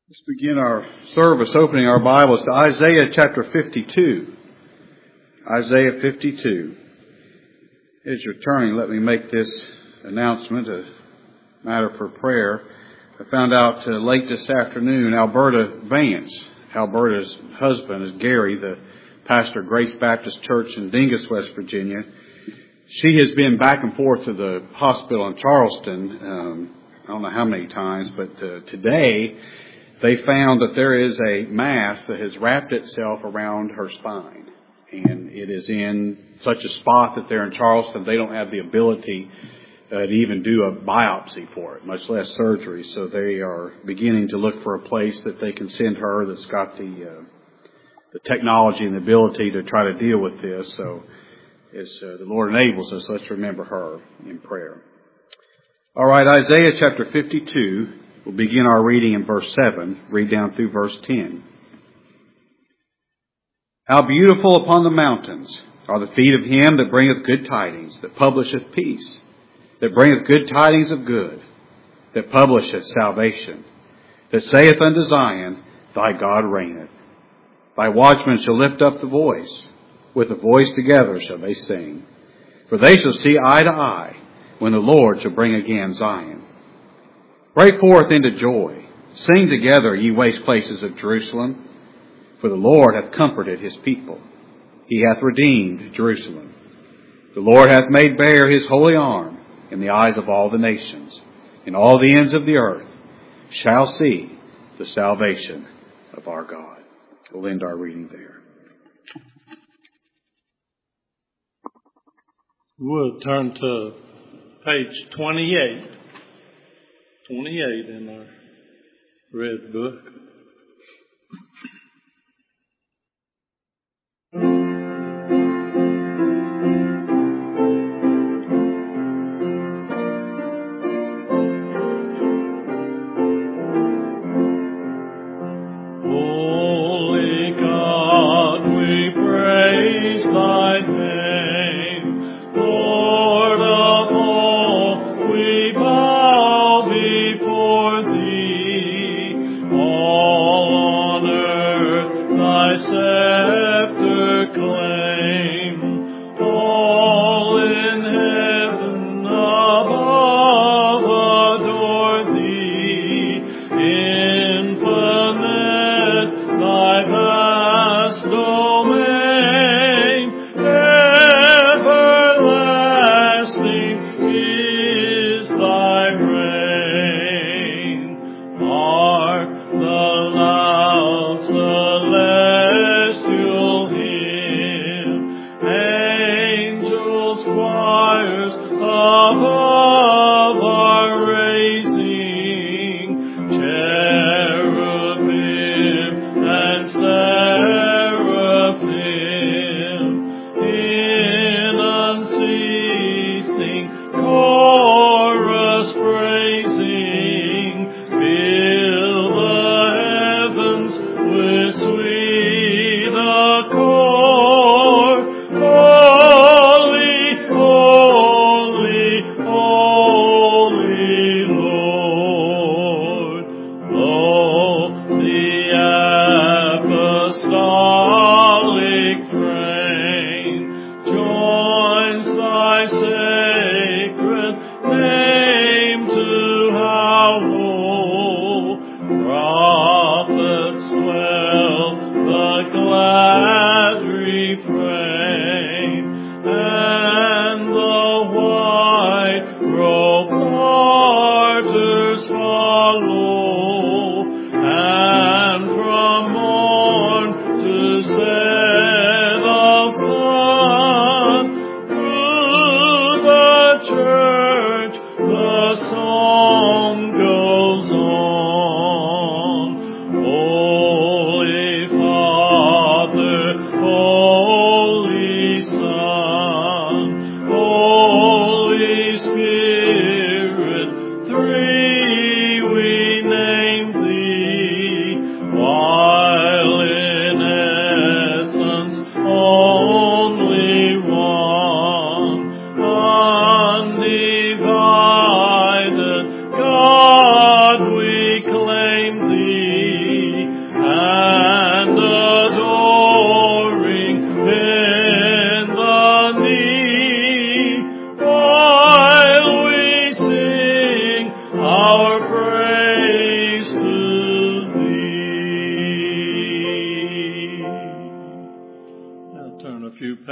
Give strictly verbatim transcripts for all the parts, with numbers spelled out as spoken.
Let's begin our service opening our Bibles to Isaiah chapter fifty-two. Isaiah fifty-two. As you're turning, let me make this announcement, a matter for prayer. I found out uh, late this afternoon, Alberta Vance, Alberta's husband is Gary, the pastor of Grace Baptist Church in Dingus, West Virginia. She has been back and forth to the hospital in Charleston, um, I don't know how many times, but uh, today they found that there is a mass that has wrapped itself around her spine. And it is in such a spot that they're in Charleston, they don't have the ability uh, to even do a biopsy for it, much less surgery. So they are beginning to look for a place that they can send her that's got the uh, the technology and the ability to try to deal with this. So as uh, the Lord enables us, let's remember her in prayer. All right, Isaiah chapter fifty-two. We'll begin our reading in verse seven, read down through verse ten. How beautiful upon the mountains are the feet of him that bringeth good tidings, that publisheth peace, that bringeth good tidings of good, that publisheth salvation, that saith unto Zion, Thy God reigneth. Thy watchmen shall lift up the voice, with the voice together shall they sing. For they shall see eye to eye, when the Lord shall bring again Zion. Break forth into joy. Sing together, ye waste places of Jerusalem. For the Lord hath comforted his people. He hath redeemed Jerusalem. The Lord hath made bare his holy arm in the eyes of all the nations. And all the ends of the earth shall see the salvation of our God. We'll end our reading there. We'll turn to page twenty-eight. twenty-eight in our red book. Holy God, we praise thy name, Lord of all, we bow before thee. All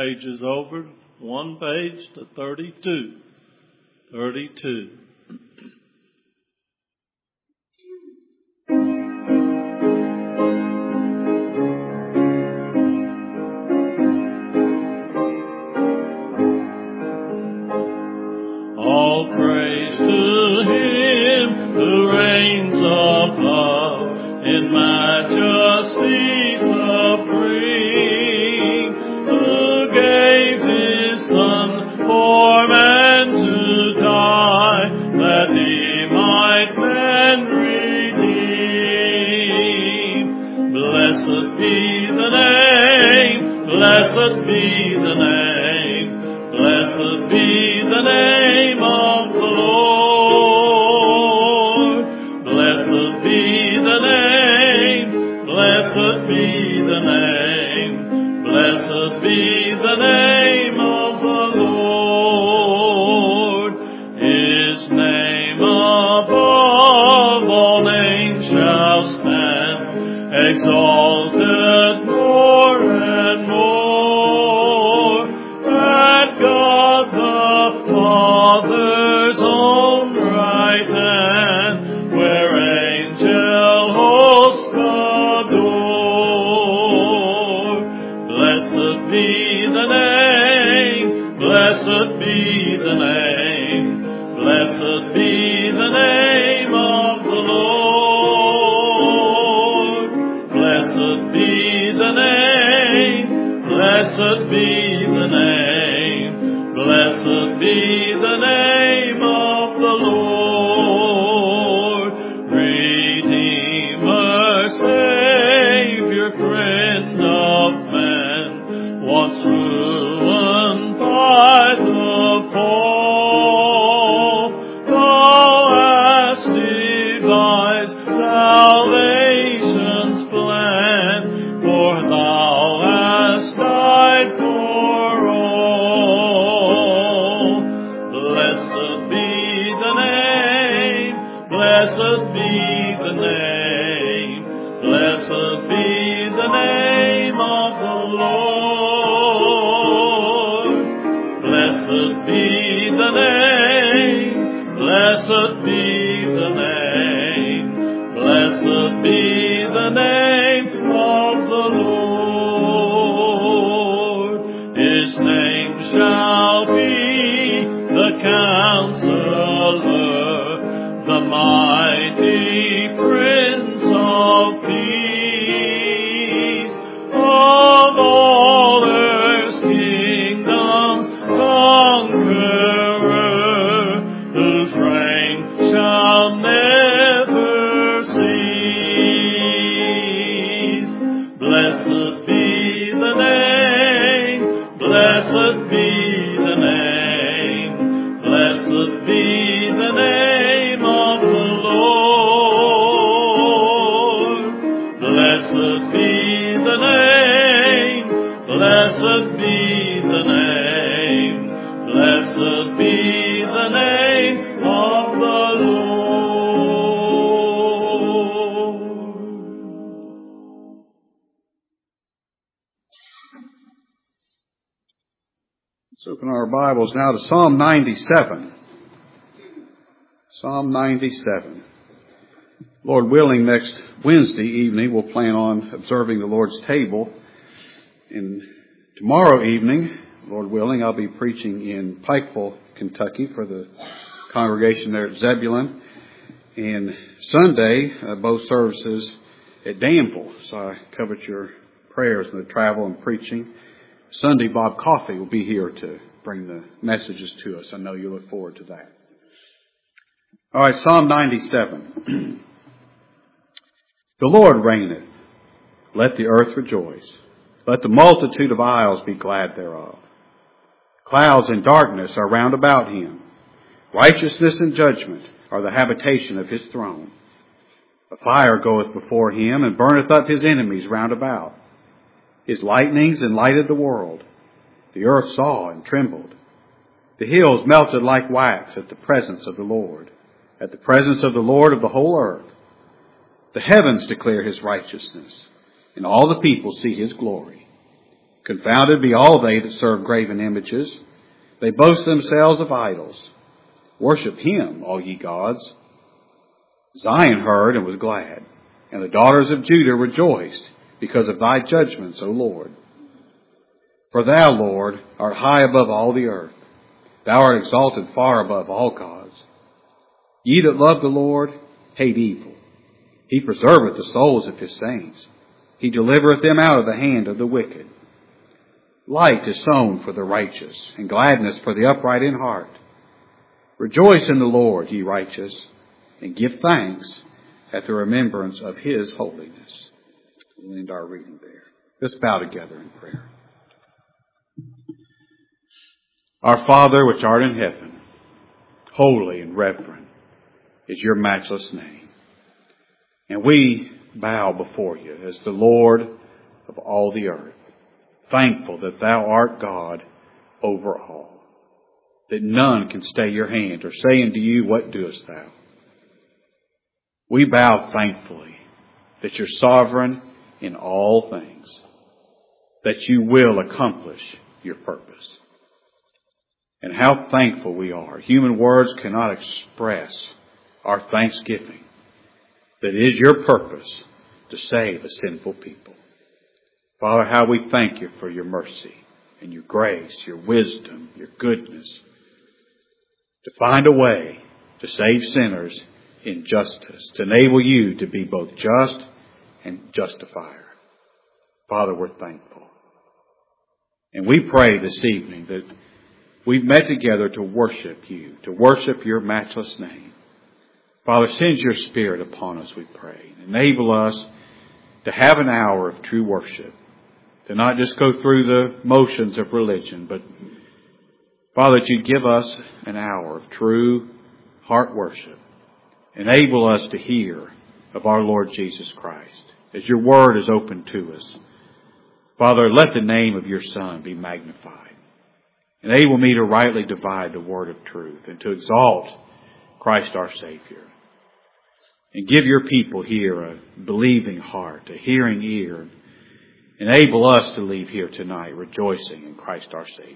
pages over, one page to thirty-two. thirty-two. All praise to Him who reigns above in majesty supreme, who gave His Son for man to die, that He might man redeem. Blessed be the name, blessed be the name, blessed be the name of the Lord. Blessed be the name, blessed be the name, blessed be the name of the Lord. His name above all names shall stand, exalted more and more, at God the Father's own right hand, where angel hosts adore. Blessed be the name, blessed be the name, blessed be the name of the Lord. Blessed be the name, blessed be the name, blessed be the name of the Lord. Redeemer, Savior, friend of man, once ruined by the fall, thou hast devised salvation's plan, for thou hast died for all. Blessed be the name, blessed be the name, blessed be the name of the Lord. Blessed be the name, blessed be the name, blessed be the name of the Lord. His name shall be the Counselor, the mighty Prince of Peace. Of all earth's kingdoms, conqueror, whose reign shall never cease. Blessed be the name, blessed be the name, blessed be the name of the Lord. Blessed be the name, blessed be the name, blessed be the name of the Lord. Let's open our Bibles now to Psalm ninety-seven. Psalm ninety-seven. Lord willing, next Wednesday evening we'll plan on observing the Lord's table. And tomorrow evening, Lord willing, I'll be preaching in Pikeville, Kentucky for the congregation there at Zebulon. And Sunday, uh, both services at Danville. So I covet your prayers in the travel and preaching. Sunday, Bob Coffey will be here to bring the messages to us. I know you look forward to that. All right, Psalm ninety-seven. The Lord reigneth. Let the earth rejoice. Let the multitude of isles be glad thereof. Clouds and darkness are round about him. Righteousness and judgment are the habitation of his throne. A fire goeth before him, and burneth up his enemies round about. His lightnings enlighted the world. The earth saw and trembled. The hills melted like wax at the presence of the Lord, at the presence of the Lord of the whole earth. The heavens declare his righteousness, and all the people see his glory. Confounded be all they that serve graven images. They boast themselves of idols. Worship him, all ye gods. Zion heard and was glad, and the daughters of Judah rejoiced because of thy judgments, O Lord. For thou, Lord, art high above all the earth. Thou art exalted far above all gods. Ye that love the Lord hate evil. He preserveth the souls of his saints. He delivereth them out of the hand of the wicked. Light is sown for the righteous, and gladness for the upright in heart. Rejoice in the Lord, ye righteous, and give thanks at the remembrance of his holiness. We'll end our reading there. Let's bow together in prayer. Our Father, which art in heaven, holy and reverend is your matchless name. And we bow before you as the Lord of all the earth, thankful that thou art God over all, that none can stay your hand or say unto you, what doest thou? We bow thankfully that you're sovereign in all things, that you will accomplish your purpose. And how thankful we are. Human words cannot express our thanksgiving that it is your purpose to save a sinful people. Father, how we thank you for your mercy and your grace, your wisdom, your goodness, to find a way to save sinners in justice, to enable you to be both just and justifier. Father, we're thankful. And we pray this evening that we've met together to worship you, to worship your matchless name. Father, send your Spirit upon us, we pray. Enable us to have an hour of true worship, to not just go through the motions of religion, but, Father, that you give us an hour of true heart worship. Enable us to hear of our Lord Jesus Christ as your word is open to us. Father, let the name of your Son be magnified. Enable me to rightly divide the word of truth and to exalt Christ our Savior. And give your people here a believing heart, a hearing ear. Enable us to leave here tonight rejoicing in Christ our Savior.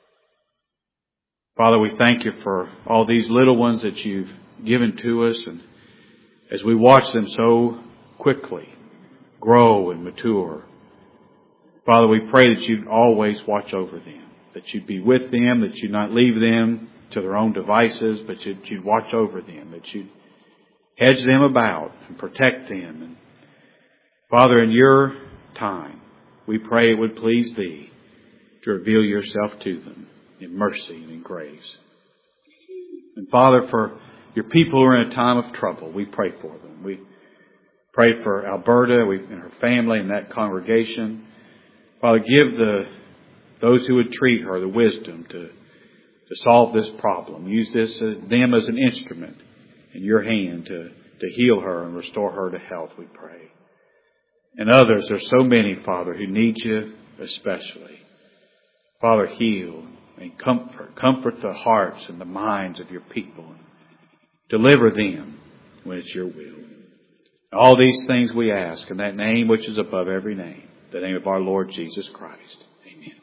Father, we thank you for all these little ones that you've given to us. And as we watch them so quickly grow and mature, Father, we pray that you'd always watch over them, that you'd be with them, that you'd not leave them to their own devices, but you'd, you'd watch over them, that you'd hedge them about and protect them. And Father, in your time, we pray it would please thee to reveal yourself to them in mercy and in grace. And Father, for your people who are in a time of trouble, we pray for them. We pray for Alberta we, and her family and that congregation. Father, give the those who would treat her the wisdom to, to solve this problem. Use this uh, them as an instrument in your hand to, to heal her and restore her to health, we pray. And others, there's so many, Father, who need you especially. Father, heal and comfort. Comfort the hearts and the minds of your people. Deliver them when it's your will. All these things we ask in that name which is above every name, the name of our Lord Jesus Christ. Amen.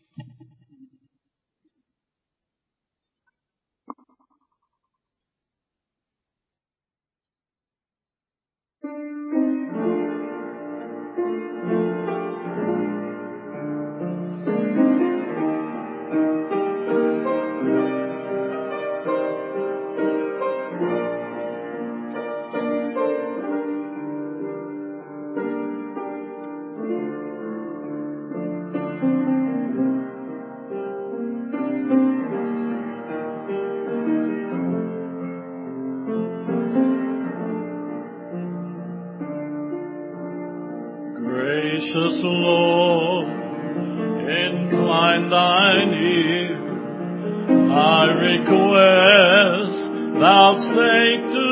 Gracious Lord, incline thine ear. I request vouchsafe to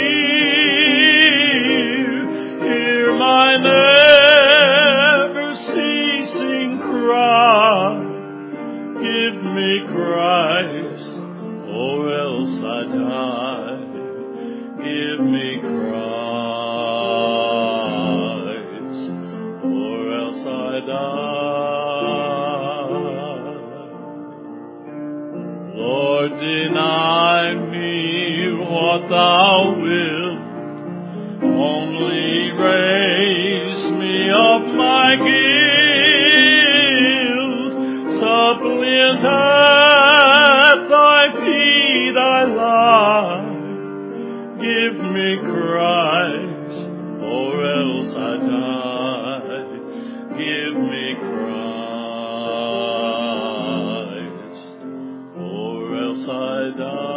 hear. Hear my never ceasing cry. Give me Christ, or else I die. Give me Christ. Die. gently raise me of my guilt, suppliant at thy feet I lie. Give me Christ, or else I die. Give me Christ, or else I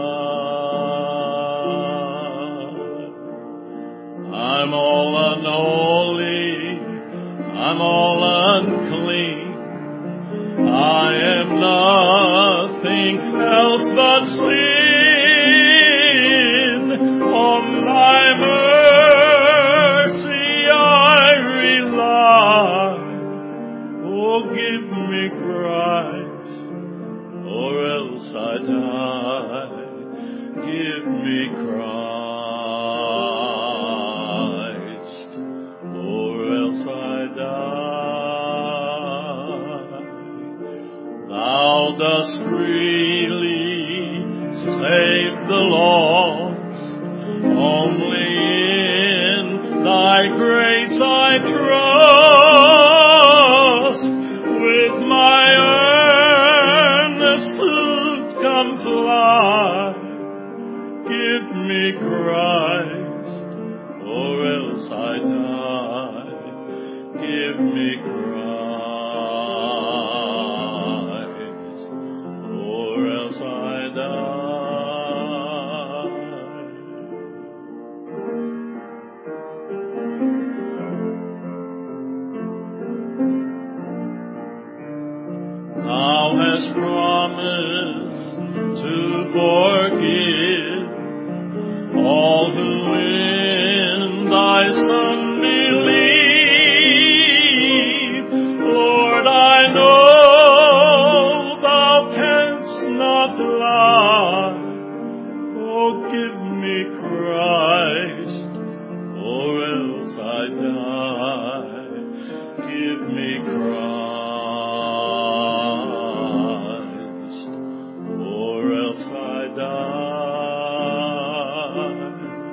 die. I'm all unholy, I'm all unclean. I am nothing else but sin. On thy mercy I rely. Oh, give me Christ, or else I die. Give me Christ, or else I die. Thou dost freely save the lost. Only in thy grace I trust. With my earnest suit comply. Give me Christ, or else I die. Give me Christ, or else I die. Thou hast promised to forgive all who in thy Son believe. Lord, I know thou canst not lie. Oh, give me Christ, or else I die. Give me Christ, or else I die.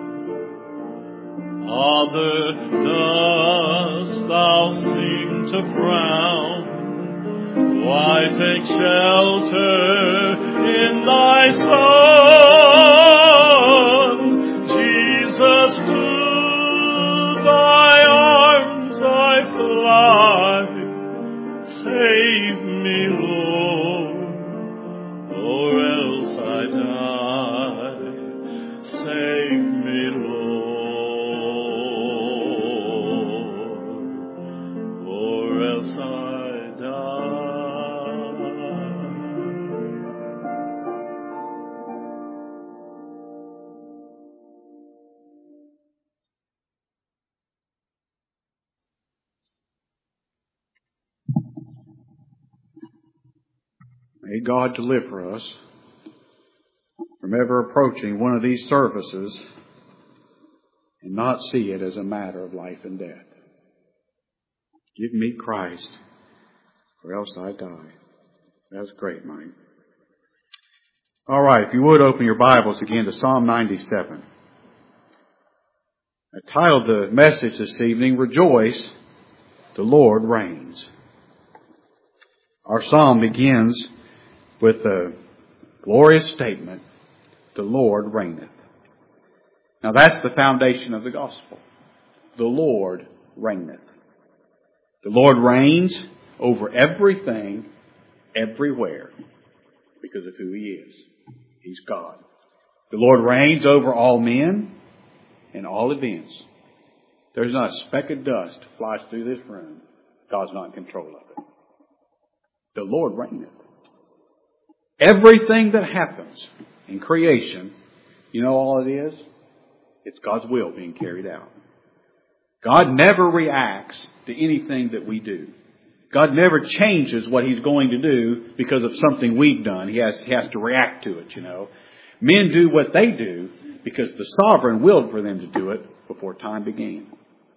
Father, dost thou seem to frown? Why take shelter in thy Son? Jesus, to thy arms I fly. Save me, Lord, or else I die. Save me, Lord, or else I May God deliver us from ever approaching one of these services and not see it as a matter of life and death. Give me Christ, or else I die. That's great, Mike. All right, if you would open your Bibles again to Psalm ninety-seven. I titled the message this evening, Rejoice, the Lord Reigns. Our psalm begins with a glorious statement, the Lord reigneth. Now that's the foundation of the gospel. The Lord reigneth. The Lord reigns over everything, everywhere, because of who He is. He's God. The Lord reigns over all men and all events. There's not a speck of dust flies through this room. God's not in control of it. The Lord reigneth. Everything that happens in creation, you know all it is? It's God's will being carried out. God never reacts to anything that we do. God never changes what He's going to do because of something we've done. He has, he has to react to it, you know. Men do what they do because the sovereign willed for them to do it before time began.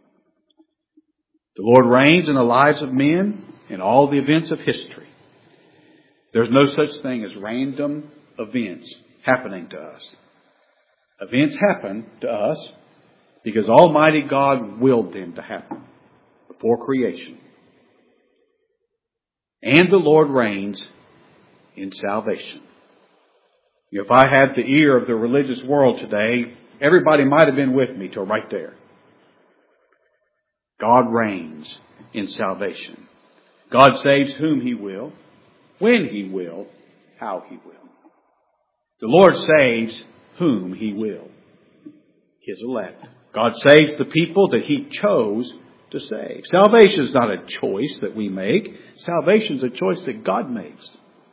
The Lord reigns in the lives of men in all the events of history. There's no such thing as random events happening to us. Events happen to us Because Almighty God willed them to happen before creation. And the Lord reigns in salvation. If I had the ear of the religious world today, everybody might have been with me till right there. God reigns in salvation. God saves whom He will, when He will, how He will. The Lord saves whom He will. His elect. God saves the people that He chose to save. Salvation is not a choice that we make. Salvation is a choice that God makes.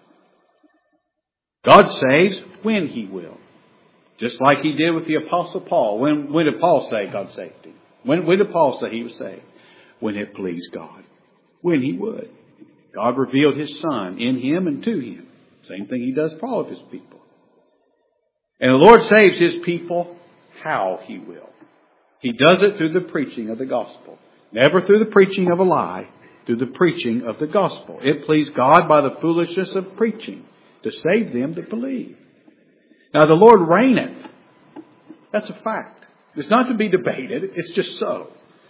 God saves when He will. Just like He did with the Apostle Paul. When, when did Paul say God saved him? When, when did Paul say he was saved? When it pleased God. When He would. God revealed His Son in him and to him. Same thing He does for all of His people. And the Lord saves His people how He will. He does it through the preaching of the gospel. Never through the preaching of a lie. Through the preaching of the gospel. It pleased God by the foolishness of preaching to save them that believe. Now the Lord reigneth. That's a fact. It's not to be debated. It's just so.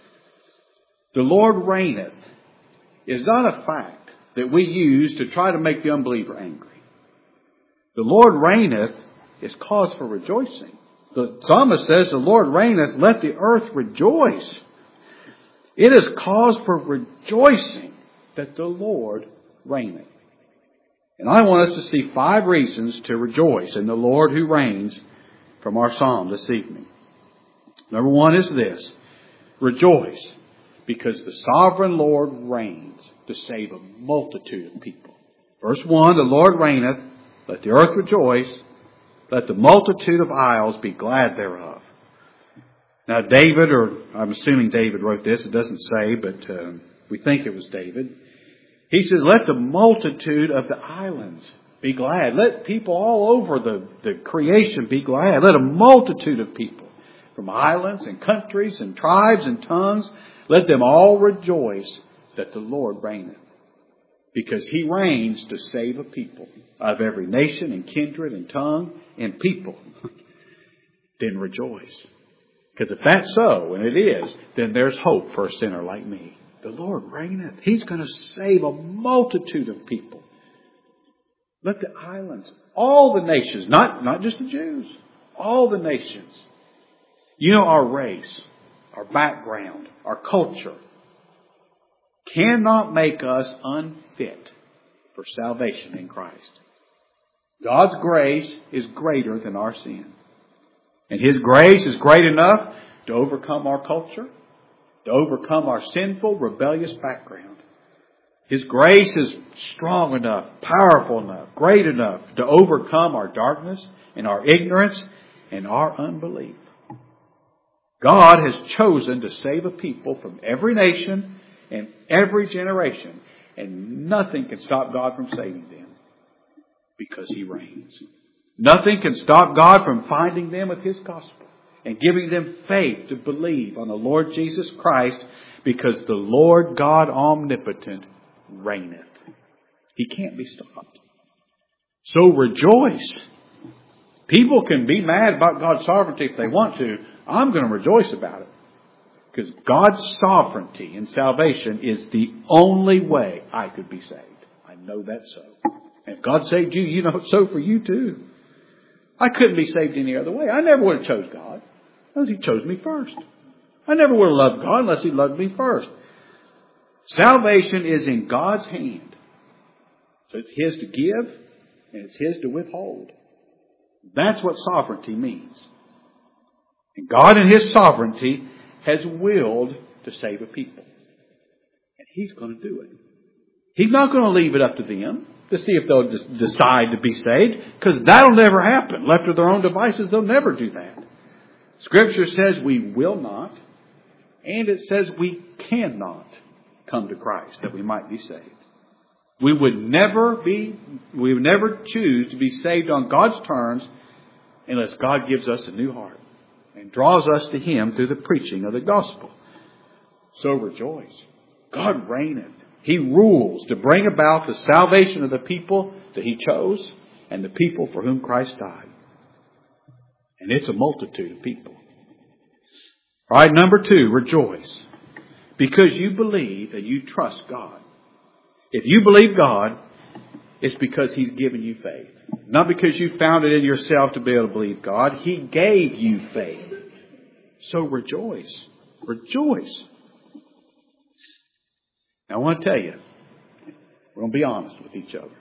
The Lord reigneth is not a fact that we use to try to make the unbeliever angry. The Lord reigneth is cause for rejoicing. The psalmist says, the Lord reigneth, let the earth rejoice. It is cause for rejoicing that the Lord reigneth. And I want us to see five reasons to rejoice in the Lord who reigns from our psalm this evening. Number one is this. Rejoice because the sovereign Lord reigns to save a multitude of people. Verse one, the Lord reigneth, let the earth rejoice, let the multitude of isles be glad thereof. Now David, or I'm assuming David wrote this, it doesn't say, but uh, we think it was David. He says, let the multitude of the islands be glad. Let people all over the, the creation be glad. Let a multitude of people from islands and countries and tribes and tongues, let them all rejoice that the Lord reigneth. Because He reigns to save a people of every nation and kindred and tongue and people. Then rejoice. Because if that's so, and it is, then there's hope for a sinner like me. The Lord reigneth. He's going to save a multitude of people. Let the islands, all the nations, not, not just the Jews, all the nations. You know, our race, our background, our culture cannot make us unfit for salvation in Christ. God's grace is greater than our sin. And His grace is great enough to overcome our culture, to overcome our sinful, rebellious background. His grace is strong enough, powerful enough, great enough to overcome our darkness and our ignorance and our unbelief. God has chosen to save a people from every nation and every generation, and nothing can stop God from saving them because He reigns. Nothing can stop God from finding them with His gospel and giving them faith to believe on the Lord Jesus Christ, because the Lord God omnipotent reigneth. He can't be stopped. So rejoice. People can be mad about God's sovereignty if they want to. I'm going to rejoice about it. Because God's sovereignty and salvation is the only way I could be saved. I know that's so. And if God saved you, you know it's so for you too. I couldn't be saved any other way. I never would have chose God unless He chose me first. I never would have loved God unless He loved me first. Salvation is in God's hand. So it's His to give and it's His to withhold. That's what sovereignty means. And God in His sovereignty has willed to save a people. And He's going to do it. He's not going to leave it up to them to see if they'll just decide to be saved, because that'll never happen. Left to their own devices, they'll never do that. Scripture says we will not, and it says we cannot come to Christ that we might be saved. We would never be, we would never choose to be saved on God's terms unless God gives us a new heart and draws us to Him through the preaching of the gospel. So rejoice. God reigneth. He rules to bring about the salvation of the people that He chose and the people for whom Christ died. And it's a multitude of people. All right, number two, rejoice. Because you believe and you trust God. If you believe God, it's because He's given you faith. Not because you found it in yourself to be able to believe God. He gave you faith. So rejoice. Rejoice. Now I want to tell you, we're going to be honest with each other.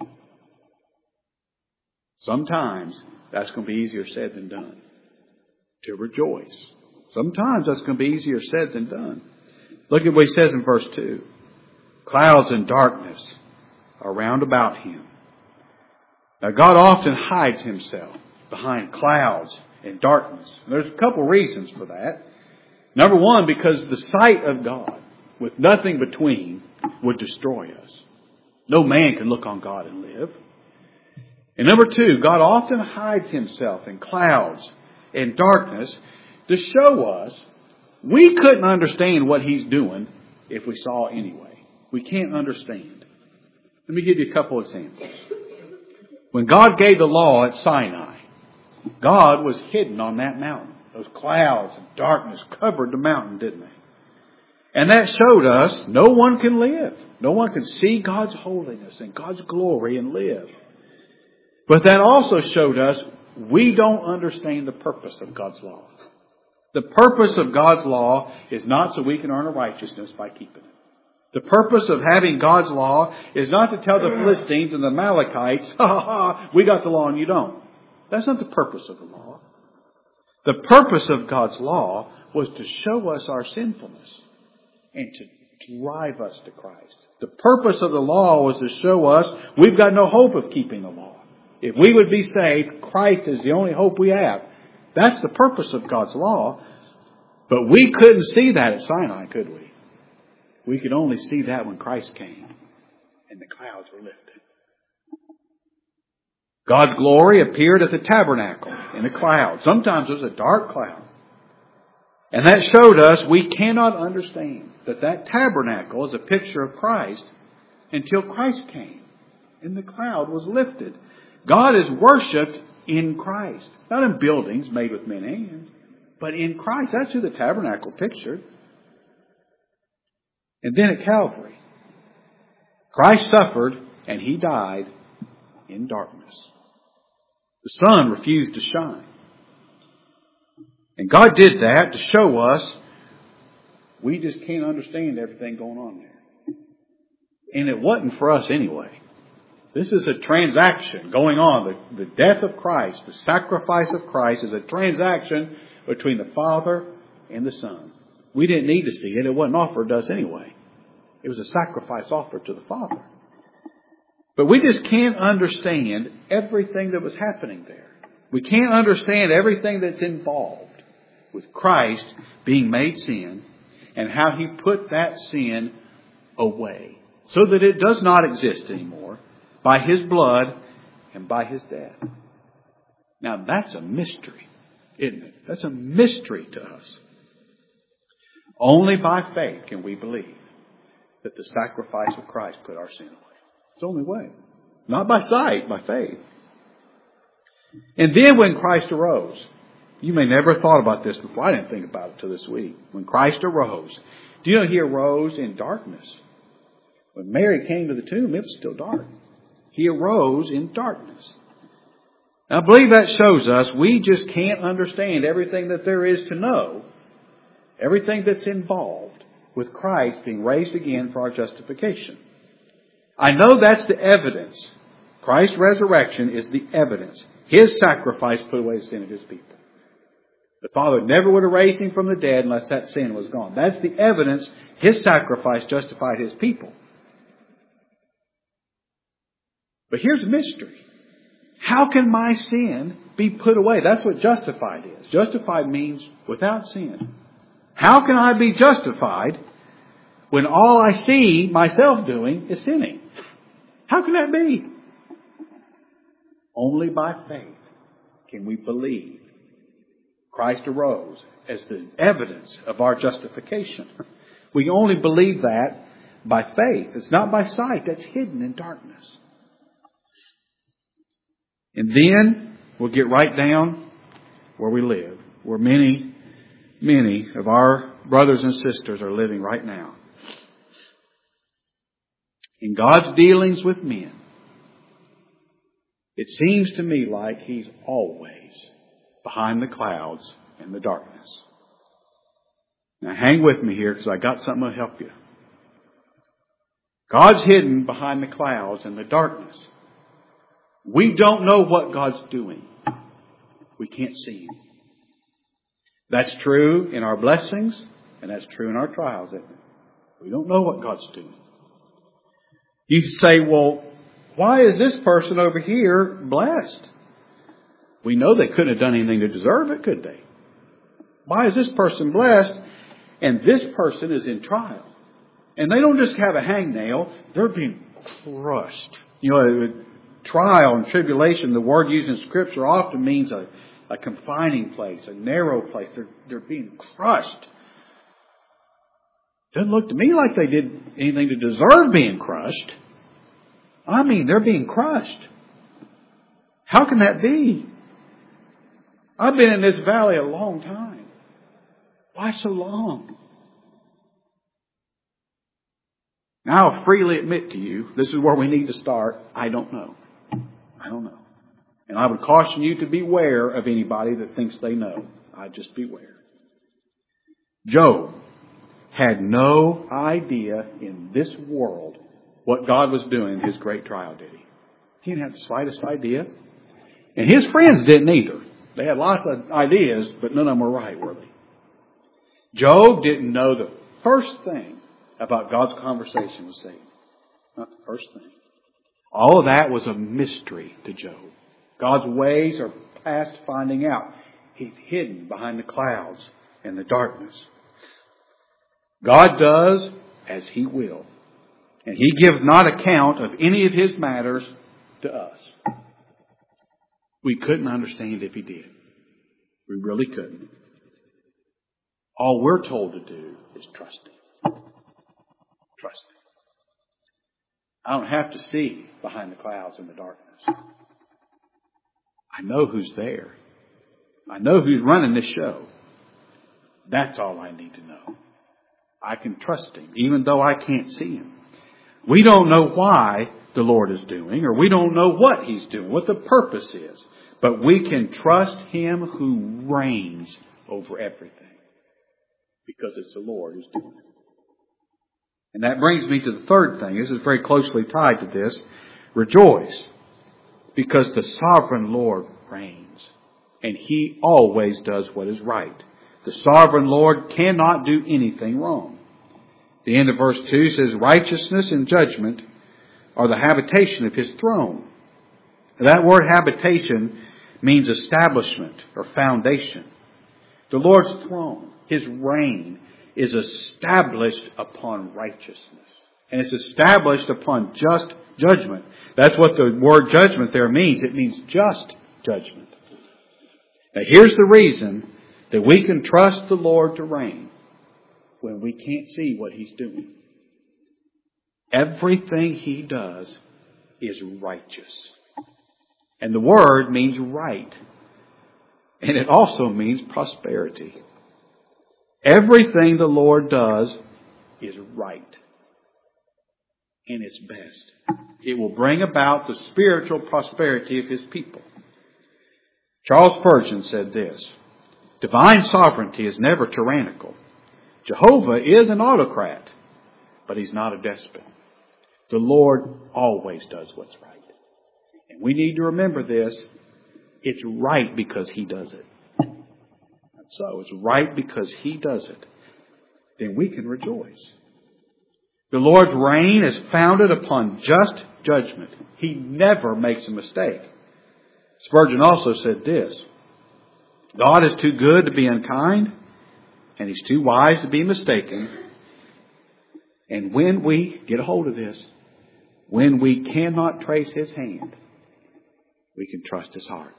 Sometimes that's going to be easier said than done. To rejoice. Sometimes that's going to be easier said than done. Look at what He says in verse two. Clouds and darkness are round about Him. Now God often hides Himself behind clouds and darkness. And there's a couple reasons for that. Number one, because the sight of God with nothing between would destroy us. No man can look on God and live. And number two, God often hides Himself in clouds and darkness to show us we couldn't understand what He's doing if we saw anyway. We can't understand. Let me give you a couple examples. When God gave the law at Sinai, God was hidden on that mountain. Those clouds and darkness covered the mountain, didn't they? And that showed us no one can live. No one can see God's holiness and God's glory and live. But that also showed us we don't understand the purpose of God's law. The purpose of God's law is not so we can earn a righteousness by keeping it. The purpose of having God's law is not to tell the Philistines and the Amalekites, ha ha ha, we got the law and you don't. That's not the purpose of the law. The purpose of God's law was to show us our sinfulness and to drive us to Christ. The purpose of the law was to show us we've got no hope of keeping the law. If we would be saved, Christ is the only hope we have. That's the purpose of God's law. But we couldn't see that at Sinai, could we? We could only see that when Christ came and the clouds were lifted. God's glory appeared at the tabernacle in a cloud. Sometimes it was a dark cloud. And that showed us we cannot understand that that tabernacle is a picture of Christ until Christ came and the cloud was lifted. God is worshipped in Christ. Not in buildings made with men's hands, but in Christ. That's who the tabernacle pictured. And then at Calvary, Christ suffered and He died in darkness. The sun refused to shine. And God did that to show us we just can't understand everything going on there. And it wasn't for us anyway. This is a transaction going on. The, the death of Christ, the sacrifice of Christ is a transaction between the Father and the Son. We didn't need to see it. It wasn't offered to us anyway. It was a sacrifice offered to the Father. But we just can't understand everything that was happening there. We can't understand everything that's involved with Christ being made sin and how He put that sin away so that it does not exist anymore by His blood and by His death. Now that's a mystery, isn't it? That's a mystery to us. Only by faith can we believe that the sacrifice of Christ put our sin away. It's the only way. Not by sight, by faith. And then when Christ arose, you may never have thought about this before. I didn't think about it till this week. When Christ arose, do you know He arose in darkness? When Mary came to the tomb, it was still dark. He arose in darkness. I believe that shows us we just can't understand everything that there is to know, everything that's involved with Christ being raised again for our justification. I know that's the evidence. Christ's resurrection is the evidence. His sacrifice put away the sin of His people. The Father never would have raised Him from the dead unless that sin was gone. That's the evidence. His sacrifice justified His people. But here's a mystery. How can my sin be put away? That's what justified is. Justified means without sin. How can I be justified when all I see myself doing is sinning? How can that be? Only by faith can we believe Christ arose as the evidence of our justification. We only believe that by faith. It's not by sight. That's hidden in darkness. And then we'll get right down where we live, where many many of our brothers and sisters are living right now. In God's dealings with men, it seems to me like He's always behind the clouds and the darkness. Now hang with me here because I got something to help you. God's hidden behind the clouds and the darkness. We don't know what God's doing. We can't see Him. That's true in our blessings, and that's true in our trials, isn't it? We don't know what God's doing. You say, well, why is this person over here blessed? We know they couldn't have done anything to deserve it, could they? Why is this person blessed and this person is in trial? And they don't just have a hangnail, they're being crushed. You know, trial and tribulation, the word used in Scripture often means a, a confining place, a narrow place. They're, they're being crushed. Doesn't look to me like they did anything to deserve being crushed. I mean, they're being crushed. How can that be? I've been in this valley a long time. Why so long? Now I'll freely admit to you, this is where we need to start. I don't know. I don't know. And I would caution you to beware of anybody that thinks they know. I'd just beware. Job had no idea in this world what God was doing in his great trial, did he? He didn't have the slightest idea. And his friends didn't either. They had lots of ideas, but none of them were right, were they? Job didn't know the first thing about God's conversation with Satan. Not the first thing. All of that was a mystery to Job. God's ways are past finding out. He's hidden behind the clouds and the darkness. God does as He will. And He gives not account of any of His matters to us. We couldn't understand if He did. We really couldn't. All we're told to do is trust Him. Trust Him. I don't have to see behind the clouds and the darkness. I know who's there. I know who's running this show. That's all I need to know. I can trust Him, even though I can't see Him. We don't know why the Lord is doing, or we don't know what He's doing, what the purpose is. But we can trust Him who reigns over everything. Because it's the Lord who's doing it. And that brings me to the third thing. This is very closely tied to this. Rejoice. Because the sovereign Lord reigns. And He always does what is right. The sovereign Lord cannot do anything wrong. The end of verse two says, righteousness and judgment are the habitation of His throne. That word habitation means establishment or foundation. The Lord's throne, His reign, is established upon righteousness. And it's established upon just judgment. That's what the word judgment there means. It means just judgment. Now here's the reason that we can trust the Lord to reign when we can't see what He's doing. Everything He does is righteous. And the word means right. And it also means prosperity. Everything the Lord does is right. And it's best. It will bring about the spiritual prosperity of His people. Charles Spurgeon said this, divine sovereignty is never tyrannical. Jehovah is an autocrat, but He's not a despot. The Lord always does what's right. And we need to remember this. It's right because He does it. So it's right because He does it. Then we can rejoice. The Lord's reign is founded upon just judgment. He never makes a mistake. Spurgeon also said this, God is too good to be unkind, and He's too wise to be mistaken. And when we get a hold of this, when we cannot trace His hand, we can trust His heart.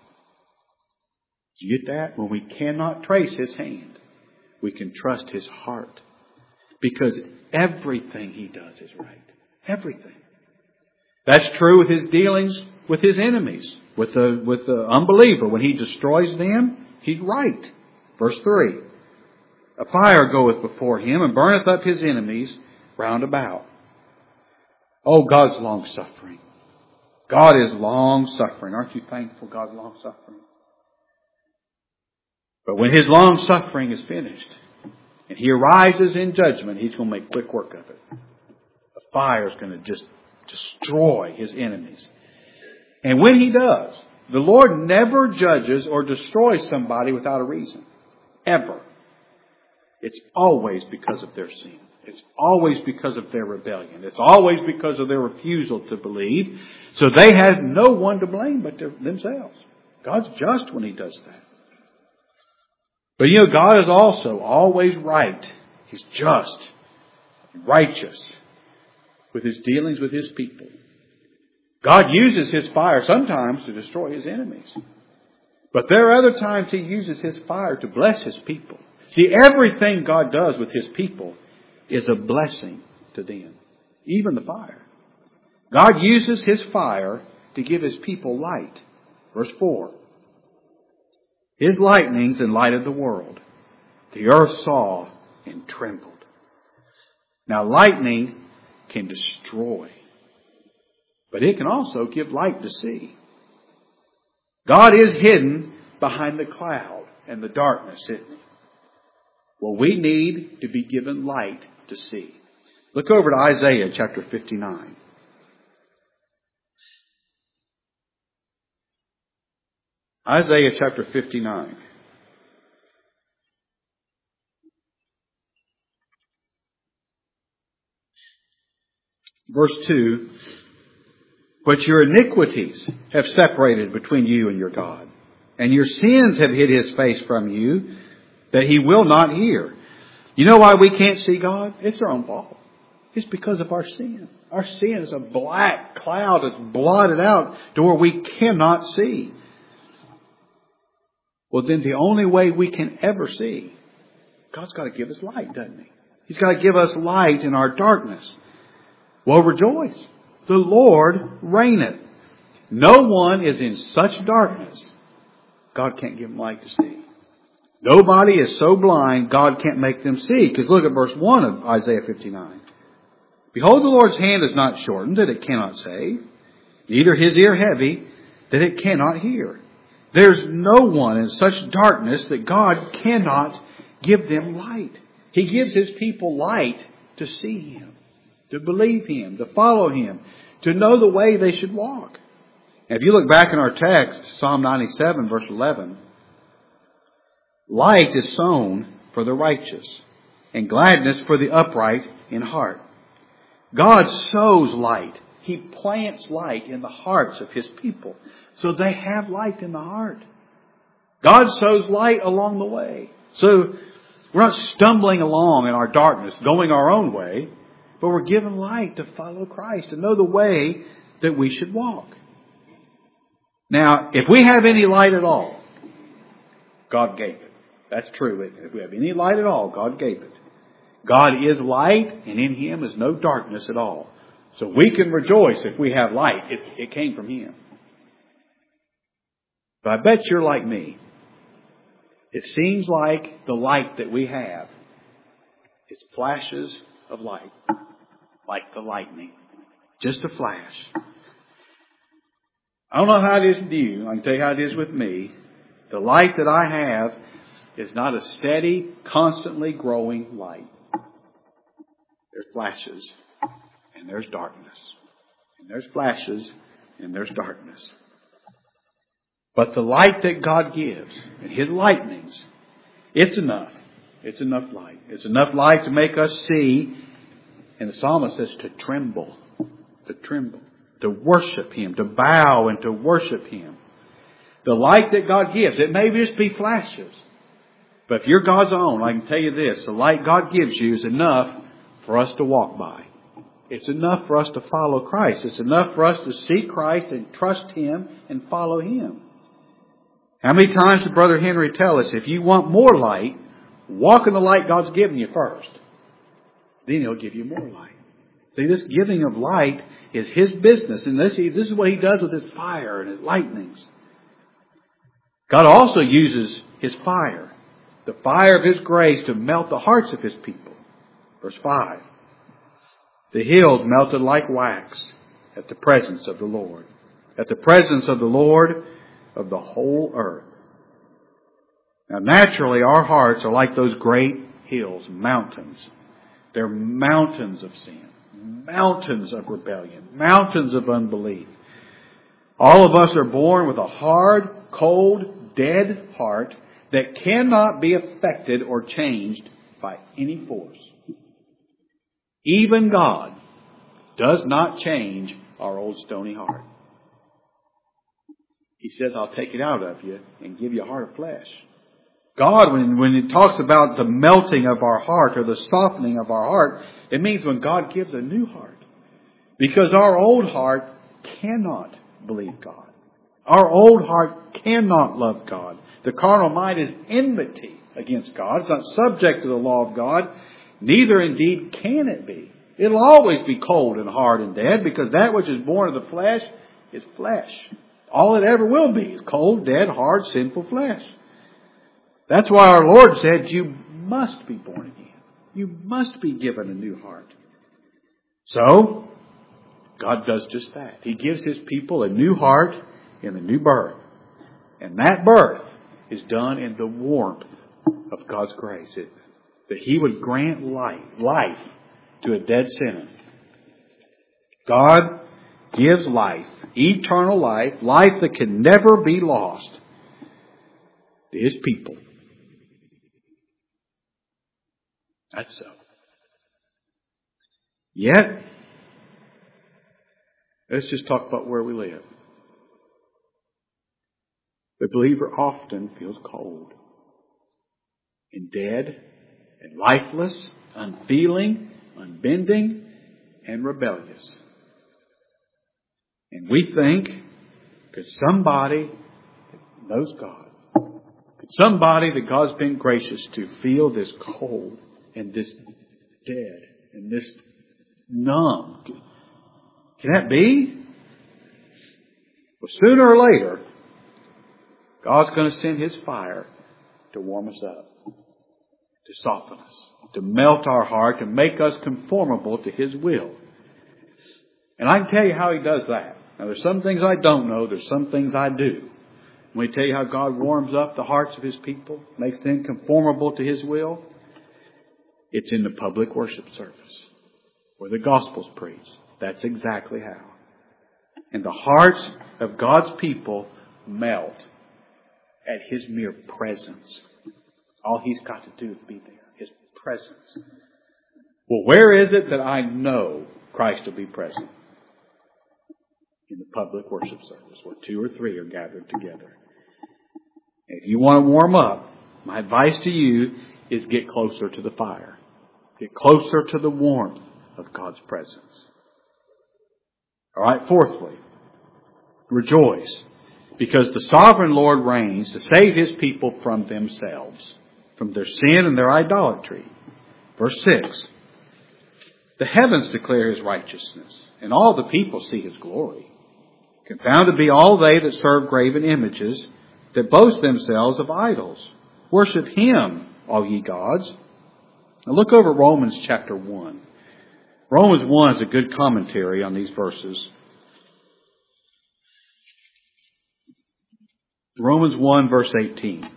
Do you get that? When we cannot trace His hand, we can trust His heart. Because everything He does is right. Everything. That's true with His dealings with His enemies. With the, with the unbeliever. When He destroys them, He's right. Verse three. A fire goeth before him, and burneth up his enemies round about. Oh, God's long-suffering. God is long-suffering. Aren't you thankful God's long-suffering? But when His long-suffering is finished, and He arises in judgment, He's going to make quick work of it. The fire is going to just destroy His enemies. And when He does, the Lord never judges or destroys somebody without a reason. Ever. It's always because of their sin. It's always because of their rebellion. It's always because of their refusal to believe. So they have no one to blame but themselves. God's just when He does that. But you know, God is also always right. He's just, righteous with His dealings with His people. God uses His fire sometimes to destroy His enemies. But there are other times He uses His fire to bless His people. See, everything God does with His people is a blessing to them. Even the fire. God uses His fire to give His people light. Verse four. His lightnings enlightened the world. The earth saw and trembled. Now lightning can destroy. But it can also give light to see. God is hidden behind the cloud and the darkness, isn't He? Well, we need to be given light to see. Look over to Isaiah chapter fifty-nine. Isaiah chapter fifty-nine. Verse two. But your iniquities have separated between you and your God, and your sins have hid His face from you, that He will not hear. You know why we can't see God? It's our own fault. It's because of our sin. Our sin is a black cloud that's blotted out to where we cannot see. Well, then the only way we can ever see, God's got to give us light, doesn't He? He's got to give us light in our darkness. Well, rejoice. The Lord reigneth. No one is in such darkness, God can't give them light to see. Nobody is so blind, God can't make them see. Because look at verse one of Isaiah fifty-nine. Behold, the Lord's hand is not shortened, that it cannot save, neither His ear heavy, that it cannot hear. There's no one in such darkness that God cannot give them light. He gives His people light to see Him, to believe Him, to follow Him, to know the way they should walk. And if you look back in our text, Psalm ninety-seven, verse eleven, light is sown for the righteous, and gladness for the upright in heart. God sows light. He plants light in the hearts of His people, so they have light in the heart. God sows light along the way. So we're not stumbling along in our darkness, going our own way, but we're given light to follow Christ, to know the way that we should walk. Now, if we have any light at all, God gave it. That's true. If we have any light at all, God gave it. God is light, and in Him is no darkness at all. So we can rejoice if we have light. It, it came from Him. But I bet you're like me. It seems like the light that we have is flashes of light. Like the lightning. Just a flash. I don't know how it is with you. I can tell you how it is with me. The light that I have is not a steady, constantly growing light. There's flashes. And there's darkness. And there's flashes. And there's darkness. But the light that God gives, and His lightnings, it's enough. It's enough light. It's enough light to make us see. And the psalmist says to tremble. To tremble. To worship Him. To bow and to worship Him. The light that God gives, it may just be flashes. But if you're God's own, I can tell you this. The light God gives you is enough for us to walk by. It's enough for us to follow Christ. It's enough for us to see Christ and trust Him and follow Him. How many times did Brother Henry tell us, if you want more light, walk in the light God's given you first. Then He'll give you more light. See, this giving of light is His business. And this, this is what He does with His fire and His lightnings. God also uses His fire the fire of His grace to melt the hearts of His people. Verse five. The hills melted like wax at the presence of the Lord. At the presence of the Lord of the whole earth. Now naturally our hearts are like those great hills, mountains. They're mountains of sin. Mountains of rebellion. Mountains of unbelief. All of us are born with a hard, cold, dead heart that cannot be affected or changed by any force. Even God does not change our old stony heart. He says, I'll take it out of you and give you a heart of flesh. God, when, when He talks about the melting of our heart or the softening of our heart, it means when God gives a new heart. Because our old heart cannot believe God. Our old heart cannot love God. The carnal mind is enmity against God. It's not subject to the law of God. Neither indeed can it be. It'll always be cold and hard and dead because that which is born of the flesh is flesh. All it ever will be is cold, dead, hard, sinful flesh. That's why our Lord said, you must be born again. You must be given a new heart. So, God does just that. He gives His people a new heart in a new birth. And that birth is done in the warmth of God's grace. It, that He would grant life, life to a dead sinner. God gives life, eternal life, life that can never be lost to His people. That's so. Yet, let's just talk about where we live. The believer often feels cold and dead and lifeless, unfeeling, unbending, and rebellious. And we think, could somebody that knows God, could somebody that God's been gracious to feel this cold and this dead and this numb? Can that be? Well, sooner or later, God's going to send His fire to warm us up, to soften us, to melt our heart, to make us conformable to His will. And I can tell you how He does that. Now, there's some things I don't know. There's some things I do. Let me tell you how God warms up the hearts of His people, makes them conformable to His will. It's in the public worship service where the gospel's preached. That's exactly how. And the hearts of God's people melt at His mere presence. All He's got to do is be there. His presence. Well, where is it that I know Christ will be present? In the public worship service where two or three are gathered together. And if you want to warm up, my advice to you is get closer to the fire. Get closer to the warmth of God's presence. All right, fourthly, rejoice, because the sovereign Lord reigns to save His people from themselves, from their sin and their idolatry. Verse six, the heavens declare His righteousness, and all the people see His glory. Confounded be all they that serve graven images, that boast themselves of idols. Worship Him, all ye gods. Now look over Romans chapter one. Romans one is a good commentary on these verses. Romans one verse eighteen.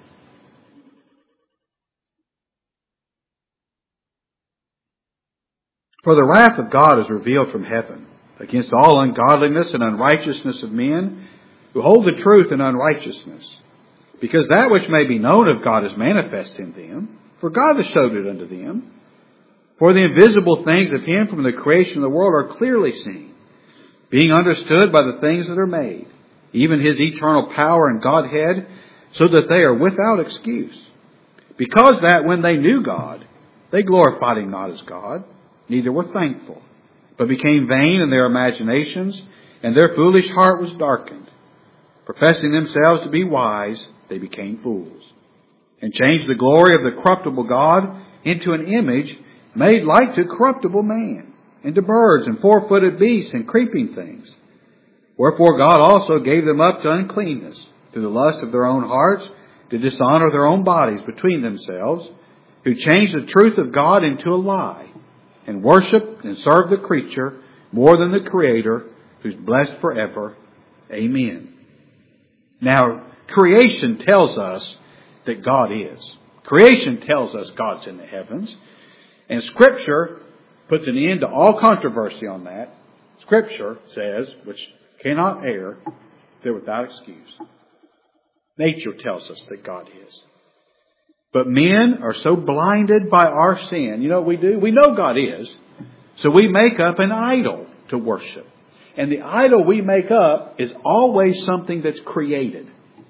For the wrath of God is revealed from heaven against all ungodliness and unrighteousness of men who hold the truth in unrighteousness. Because that which may be known of God is manifest in them, for God has showed it unto them. For the invisible things of Him from the creation of the world are clearly seen, being understood by the things that are made, even His eternal power and Godhead, so that they are without excuse. Because that when they knew God, they glorified Him not as God, neither were thankful, but became vain in their imaginations, and their foolish heart was darkened. Professing themselves to be wise, they became fools, and changed the glory of the corruptible God into an image made like to corruptible man, and to birds and four-footed beasts and creeping things. Wherefore God also gave them up to uncleanness through the lust of their own hearts, to dishonor their own bodies between themselves, who change the truth of God into a lie, and worship and serve the creature more than the Creator, who's blessed forever. Amen. Now, creation tells us that God is. Creation tells us God's in the heavens. And Scripture puts an end to all controversy on that. Scripture says, which cannot err, they're without excuse. Nature tells us that God is. But men are so blinded by our sin. You know what we do? We know God is. So we make up an idol to worship. And the idol we make up is always something that's created.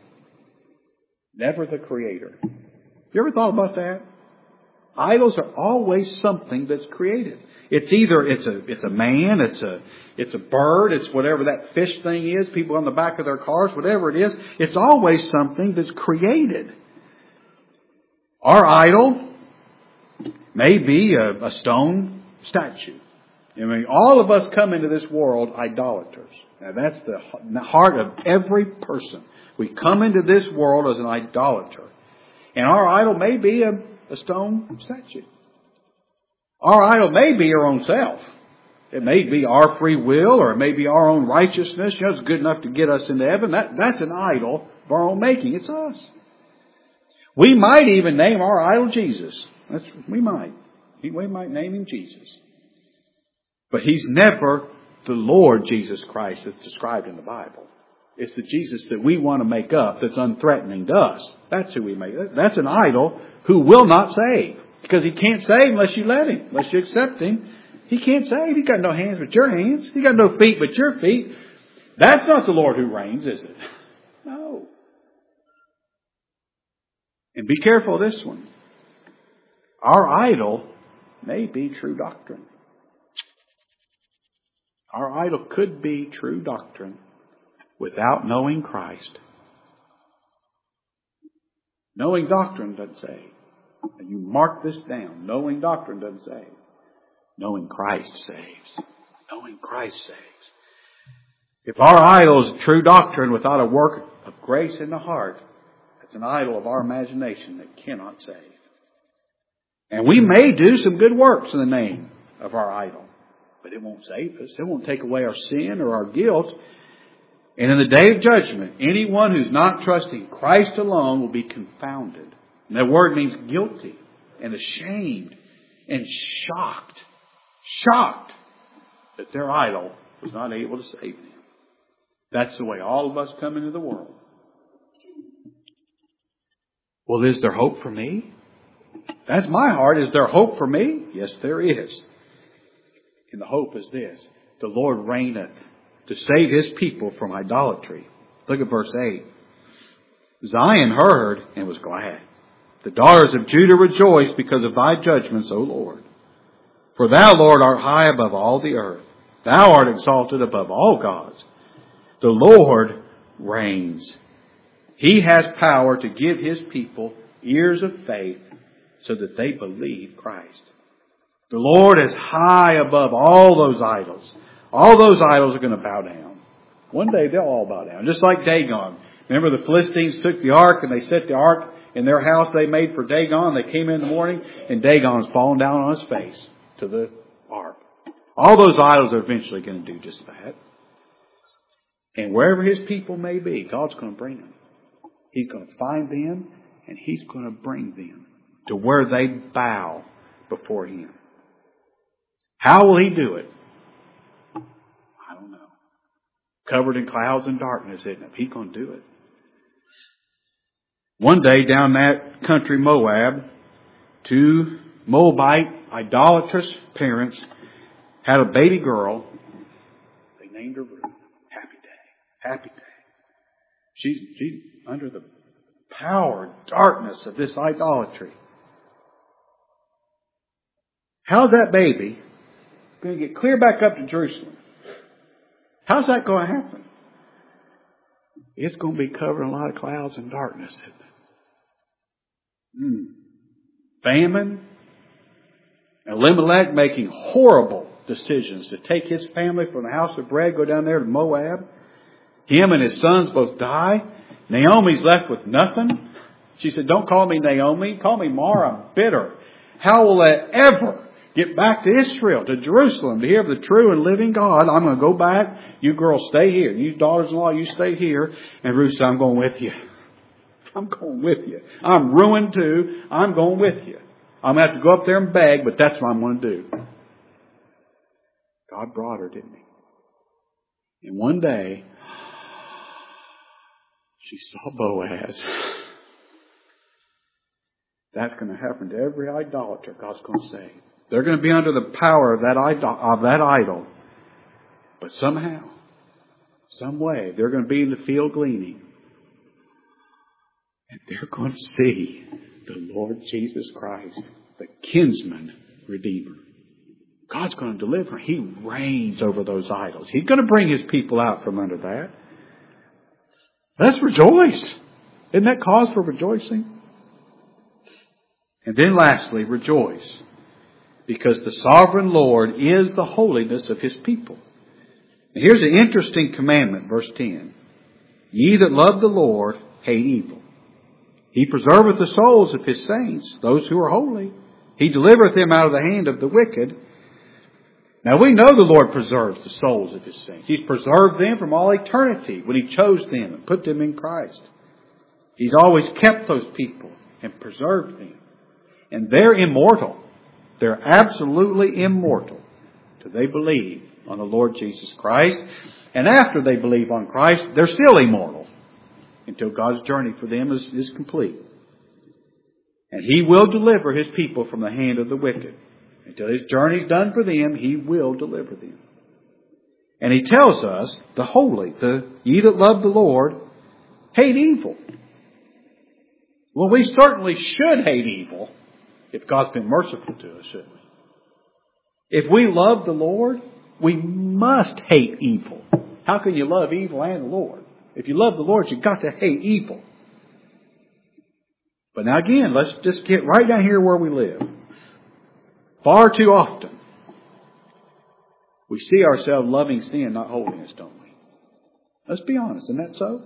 Never the Creator. You ever thought about that? Idols are always something that's created. It's either it's a it's a man, it's a it's a bird, it's whatever that fish thing is, people on the back of their cars, whatever it is, it's always something that's created. Our idol may be a, a stone statue. I mean, all of us come into this world idolaters. Now that's the heart of every person. We come into this world as an idolater. And our idol may be a, a stone statue. Our idol may be our own self. It may be our free will, or it may be our own righteousness. You know, it's good enough to get us into heaven. That, that's an idol of our own making. It's us. We might even name our idol Jesus. That's, we might. We might name him Jesus. But he's never the Lord Jesus Christ that's described in the Bible. It's the Jesus that we want to make up that's unthreatening to us. That's who we make. That's an idol who will not save. Because he can't save unless you let him. Unless you accept him. He can't save. He's got no hands but your hands. He's got no feet but your feet. That's not the Lord who reigns, is it? No. And be careful of this one. Our idol may be true doctrine. Our idol could be true doctrine without knowing Christ. Knowing doctrine doesn't save. And you mark this down. Knowing doctrine doesn't save. Knowing Christ saves. Knowing Christ saves. If our idol is true doctrine without a work of grace in the heart, it's an idol of our imagination that cannot save. And we may do some good works in the name of our idol, but it won't save us. It won't take away our sin or our guilt. And in the day of judgment, anyone who's not trusting Christ alone will be confounded. And that word means guilty and ashamed and shocked. Shocked that their idol was not able to save them. That's the way all of us come into the world. Well, is there hope for me? That's my heart. Is there hope for me? Yes, there is. And the hope is this. The Lord reigneth to save his people from idolatry. Look at verse eight. Zion heard and was glad. The daughters of Judah rejoiced because of thy judgments, O Lord. For thou, Lord, art high above all the earth. Thou art exalted above all gods. The Lord reigns. He has power to give his people ears of faith so that they believe Christ. The Lord is high above all those idols. All those idols are going to bow down. One day they'll all bow down. Just like Dagon. Remember the Philistines took the ark and they set the ark in their house they made for Dagon. They came in the morning and Dagon was falling down on his face to the ark. All those idols are eventually going to do just that. And wherever his people may be, God's going to bring them. He's going to find them and he's going to bring them to where they bow before him. How will he do it? I don't know. Covered in clouds and darkness, isn't it? He's going to do it. One day down that country, Moab, two Moabite idolatrous parents had a baby girl. They named her Ruth. Happy day. Happy day. She's, she's under the power and darkness of this idolatry. How's that baby going to get clear back up to Jerusalem? How's that going to happen? It's going to be covered in a lot of clouds and darkness, isn't it? Mm. Famine. Elimelech making horrible decisions to take his family from the house of bread, go down there to Moab. Him and his sons both die. Naomi's left with nothing. She said, don't call me Naomi. Call me Mara. I'm bitter. How will I ever get back to Israel, to Jerusalem, to hear of the true and living God? I'm going to go back. You girls stay here. You daughters-in-law, you stay here. And Ruth said, I'm going with you. I'm going with you. I'm ruined too. I'm going with you. I'm going to have to go up there and beg, but that's what I'm going to do. God brought her, didn't He? And one day, she saw Boaz. That's going to happen to every idolater God's going to save. They're going to be under the power of that idol, of that idol. But somehow, some way, they're going to be in the field gleaning. And they're going to see the Lord Jesus Christ, the kinsman redeemer. God's going to deliver. He reigns over those idols. He's going to bring His people out from under that. Let's rejoice. Isn't that cause for rejoicing? And then lastly, rejoice. Because the sovereign Lord is the holiness of His people. And here's an interesting commandment, verse ten. Ye that love the Lord hate evil. He preserveth the souls of His saints, those who are holy. He delivereth them out of the hand of the wicked. Now we know the Lord preserves the souls of His saints. He's preserved them from all eternity when He chose them and put them in Christ. He's always kept those people and preserved them. And they're immortal. They're absolutely immortal till they believe on the Lord Jesus Christ. And after they believe on Christ, they're still immortal until God's journey for them is, is complete. And He will deliver His people from the hand of the wicked. Until His journey is done for them, He will deliver them. And He tells us, the holy, the ye that love the Lord, hate evil. Well, we certainly should hate evil if God's been merciful to us, shouldn't we? If we love the Lord, we must hate evil. How can you love evil and the Lord? If you love the Lord, you've got to hate evil. But now again, let's just get right down here where we live. Far too often, we see ourselves loving sin, not holiness, don't we? Let's be honest, isn't that so?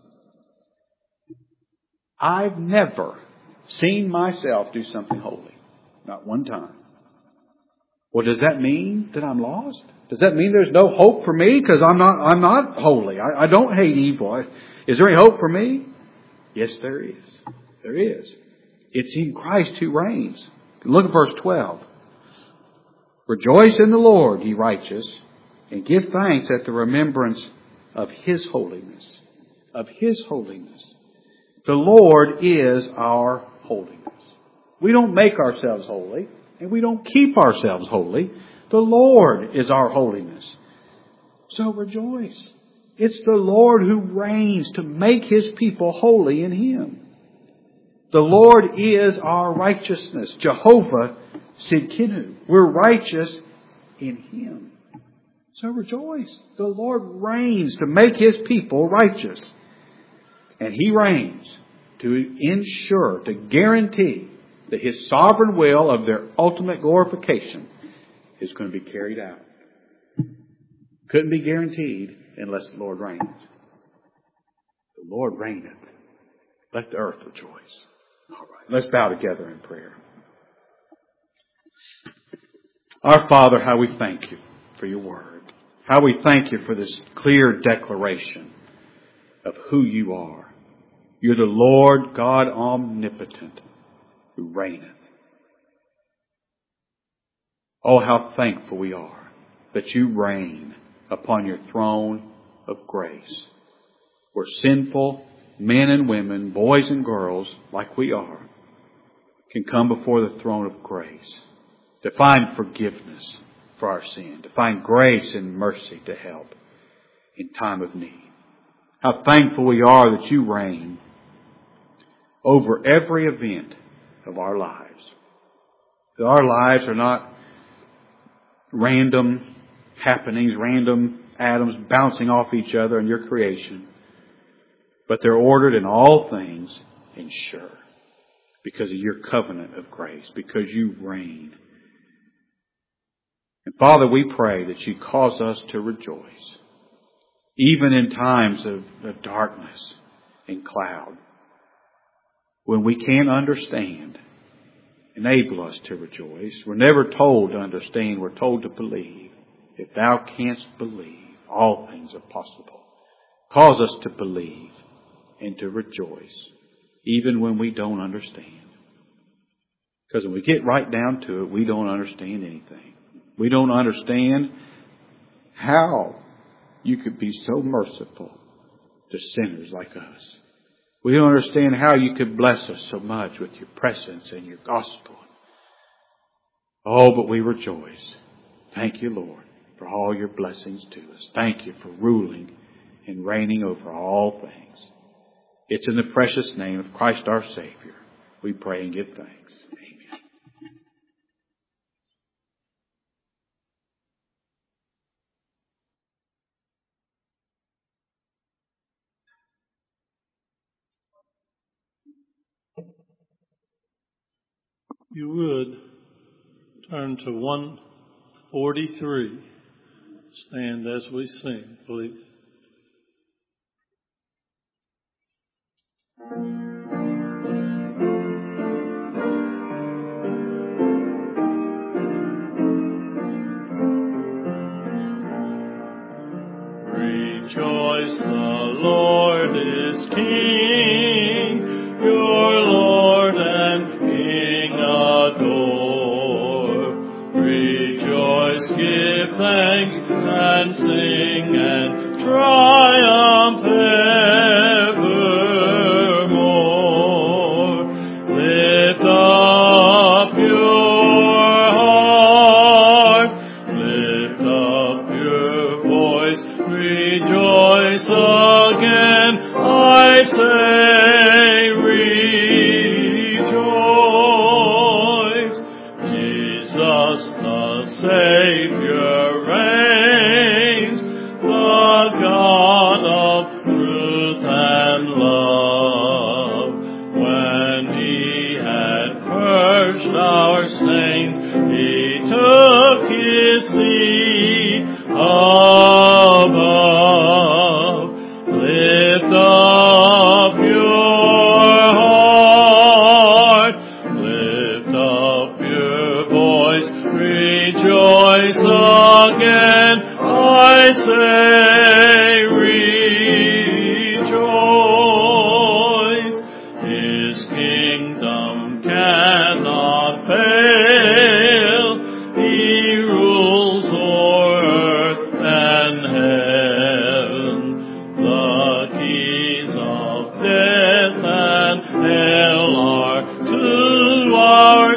I've never seen myself do something holy. Not one time. Well, does that mean that I'm lost? Does that mean there's no hope for me? Because I'm not, I'm not holy. I, I don't hate evil. Is there any hope for me? Yes, there is. There is. It's in Christ who reigns. Look at verse twelve. Rejoice in the Lord, ye righteous, and give thanks at the remembrance of His holiness. Of His holiness. The Lord is our holiness. We don't make ourselves holy, and we don't keep ourselves holy. The Lord is our holiness. So rejoice. It's the Lord who reigns to make His people holy in Him. The Lord is our righteousness. Jehovah Sidkenu. We're righteous in Him. So rejoice. The Lord reigns to make His people righteous. And He reigns to ensure, to guarantee that His sovereign will of their ultimate glorification is going to be carried out. Couldn't be guaranteed unless the Lord reigns. The Lord reigneth. Let the earth rejoice. All right, let's bow together in prayer. Our Father, how we thank You for Your word. How we thank You for this clear declaration of who You are. You're the Lord God omnipotent who reigneth. Oh, how thankful we are that You reign upon Your throne of grace, where sinful men and women, boys and girls, like we are, can come before the throne of grace to find forgiveness for our sin, to find grace and mercy to help in time of need. How thankful we are that You reign over every event of our lives. That our lives are not random happenings, random atoms bouncing off each other in Your creation, but they're ordered in all things and sure because of Your covenant of grace, because You reign. And Father, we pray that You cause us to rejoice, even in times of, of darkness and cloud. when we can't understand, enable us to rejoice. We're never told to understand. We're told to believe. If thou canst believe, all things are possible. Cause us to believe and to rejoice, even when we don't understand. Because when we get right down to it, we don't understand anything. We don't understand how you could be so merciful to sinners like us. We don't understand how you could bless us so much with your presence and your gospel. Oh, but we rejoice. Thank you, Lord, for all your blessings to us. Thank you for ruling and reigning over all things. It's in the precious name of Christ our Savior we pray and give thanks. Amen. You would turn to one forty-three. Stand as we sing, please. Rejoice, the Lord is King, your Lord and King adore. Rejoice, give thanks and sing and triumph evermore. Lift up your heart, lift up your voice, rejoice again, I say rejoice. Jesus the Savior reigns, the God of truth and love. When He had purged our stains, He took His seat above. Lift up your heart, lift up your voice, rejoice again, I say rejoice. His kingdom cannot fail, He rules o'er earth and heaven. The keys of death and hell are to our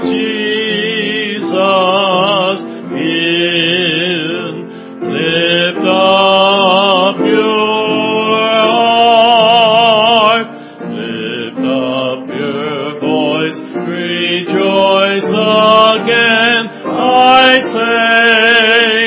Jesus given. Lift up your heart, lift up your voice, rejoice again, I say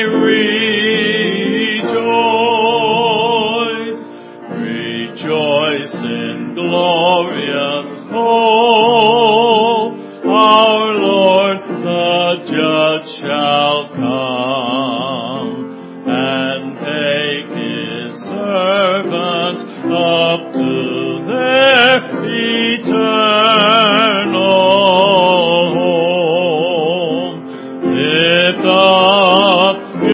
rejoice. Rejoice in glorious hope, our Lord the Judge shall come and take His servants up to